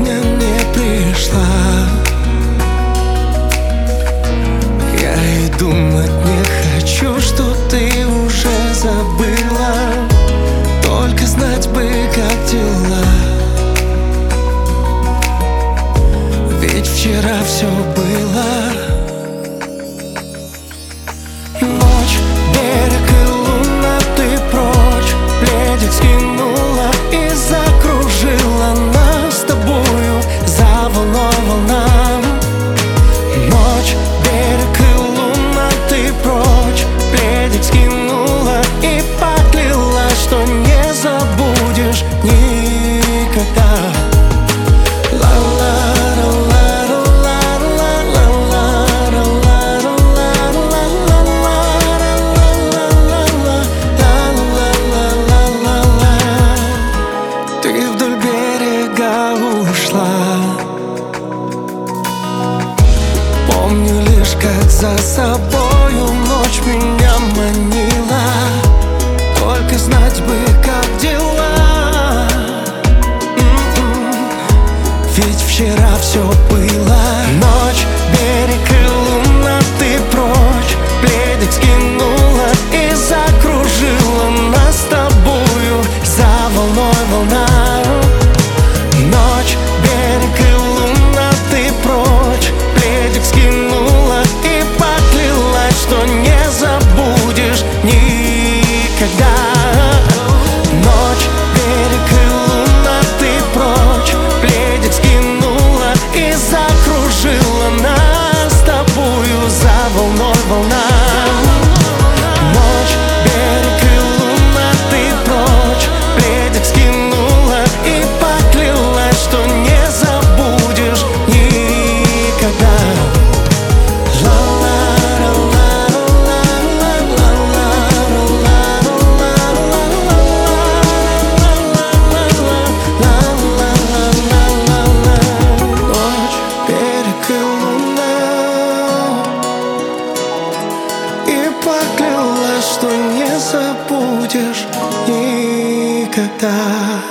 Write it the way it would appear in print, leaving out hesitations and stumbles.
сегодня не пришла. Я и думать не хочу, что ты уже забыла. Только знать бы, как дела. Ведь вчера все было. Ночь, берег и луна, ты прочь. Пледик скинула и закружила нас с тобою за волной волнам. Ночь, берег и луна, ты прочь. Пледик скинула и поклялась, что не забудешь никогда. Помню лишь, как за собою ночь меня манила. Только знать бы, как дела. Ведь вчера все было. Ночь, берег и луна, ты прочь. Пледик скинула и закружила нас с тобою за волной волна. Ночь, берег и луна, ты прочь. Пледик скинула и поклялась, что не забудешь никогда. Ночь, берег и луна, ты прочь. Пледик скинула и закружила нас с тобою за волной волна. Ночь, берег и луна, ты прочь. Пледик скинула и поклялась, что не забудешь никогда. Поклялась, что не забудешь никогда.